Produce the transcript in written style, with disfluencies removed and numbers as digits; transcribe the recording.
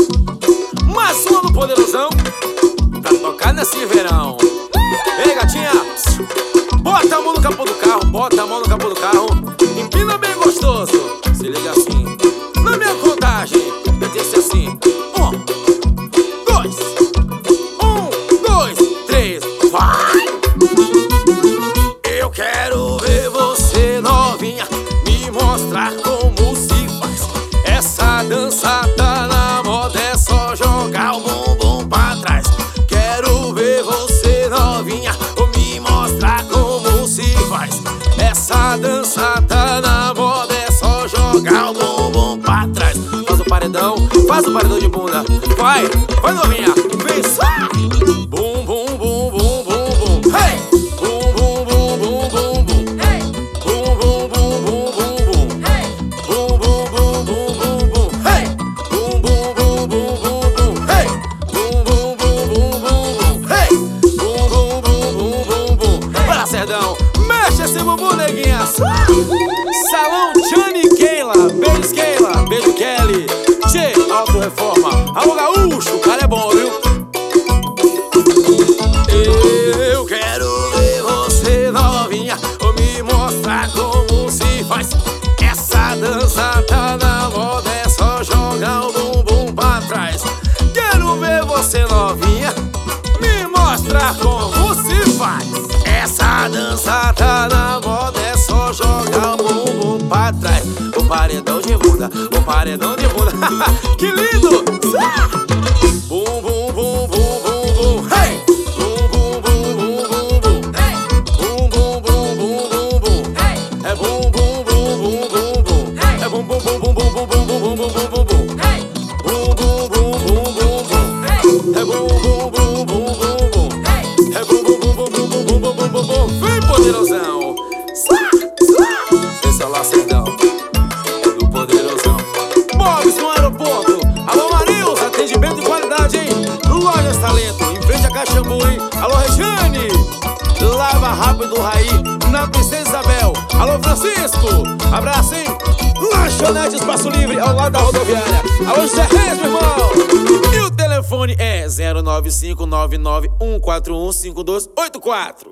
Mais uma do Poderosão pra tocar nesse verão. Ei, gatinha, bota a mão no capô do carro, bota a mão no capô do carro, empina bem gostoso. Se liga assim, na minha contagem, eu disse assim: 1, 2, 3, vai! Eu quero ver você novinha me mostrar como se faz. Essa dança tá na moda, é só jogar o bumbum pra trás. Quero ver você novinha me mostrar como se faz. Essa dança tá na moda, é só jogar o bumbum pra trás. Faz o paredão de bunda. Vai, vai novinha, vem só. Bum, bum, bum, bum, bum, bum. Hey! Bum, bum, bum, bum, bum, bum. Hey! Bum, bum, bum, bum, bum, bum. Hey! Bum, bum, bum, bum, bum, bum. Hey! Bum, bum, bum, bum, bum, bum. Hey! Bum, bum, bum, bum, bum, bum. Hey! Bum, bum, bum, bum, bum, bum. Vai lá, Cerdão, mexe esse bumbum, neguinha. Salão Johnny Keila, beijo Keila, beijo Kelly. Tchê, Auto Reforma, alô gaúcho, o cara é bom, viu? Eu quero ver você novinha me mostrar como se faz. Essa dança tá na moda, é só jogar o bumbum pra trás. Quero ver você novinha me mostrar como se faz. Essa dança tá na moda, é só jogar o bumbum pra trás. O paredão de bunda, o paredão de bunda. Que lindo! Bum, bum, bum, bum, bum, bum. Hey! Bum, bum, bum, bum, bum, bum. Hey! Bum, bum, bum, bum, bum, bum. Hey! É bum, bum, bum, bum, bum, bum. Hey! É bum, bum, bum, bum, bum, bum, bum, bum, bum, bum, bum, bum. Hey! Bum, bum, bum, bum, bum, bum. Hey! É bum, bum, bum, bum, bum, bum. Hey! É bum, bum, bum, bum, bum, bum, bum, bum, bum, bum. Vem, Poderosão! Esse é o Lacerdão, é do Poderosão. Bob's no aeroporto. Alô, Marilson, atendimento de qualidade, hein? Lojas Talento, em frente a Caxambu, hein? Alô, Regiane, Lava Rápido Raí, na Princesa Isabel. Alô, Francisco, abraço, hein? Lanchonete Espaço Livre, ao lado da rodoviária. Alô, José Reis, meu irmão. E o telefone é 0959914152584.